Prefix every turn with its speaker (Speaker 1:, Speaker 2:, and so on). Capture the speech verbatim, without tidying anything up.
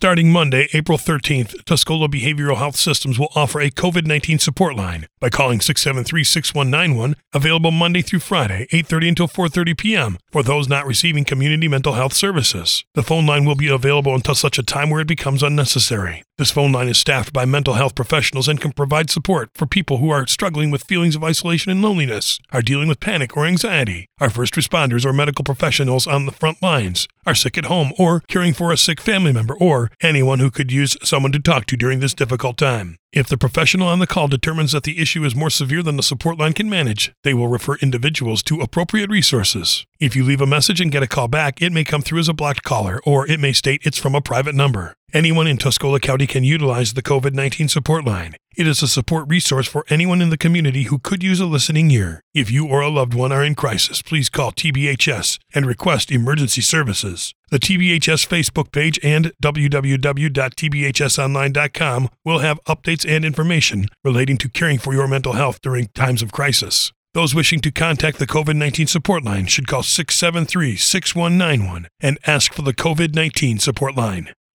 Speaker 1: Starting Monday, April thirteenth, Tuscola Behavioral Health Systems will offer a COVID nineteen support line by calling six seven three, six one nine one, available Monday through Friday, eight thirty until four thirty p.m. for those not receiving community mental health services. The phone line will be available until such a time where it becomes unnecessary. This phone line is staffed by mental health professionals and can provide support for people who are struggling with feelings of isolation and loneliness, are dealing with panic or anxiety, are first responders or medical professionals on the front lines, are sick at home or caring for a sick family member, or anyone who could use someone to talk to during this difficult time. If the professional on the call determines that the issue is more severe than the support line can manage, they will refer individuals to appropriate resources. If you leave a message and get a call back, it may come through as a blocked caller, or it may state it's from a private number. Anyone in Tuscola County can utilize the COVID nineteen support line. It is a support resource for anyone in the community who could use a listening ear. If you or a loved one are in crisis, please call T B H S and request emergency services. The T B H S Facebook page and w w w dot t b h s online dot com will have updates and information relating to caring for your mental health during times of crisis. Those wishing to contact the COVID nineteen support line should call six seven three, six one nine one and ask for the COVID nineteen support line.